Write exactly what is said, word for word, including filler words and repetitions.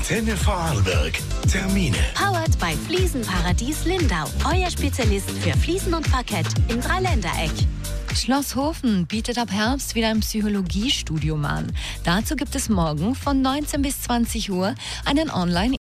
Antenne Vorarlberg. Termine. Powered bei Fliesenparadies Lindau. Euer Spezialist für Fliesen und Parkett im Dreiländereck. Schloss Hofen bietet ab Herbst wieder ein Psychologiestudium an. Dazu gibt es morgen von neunzehn bis zwanzig Uhr einen Online-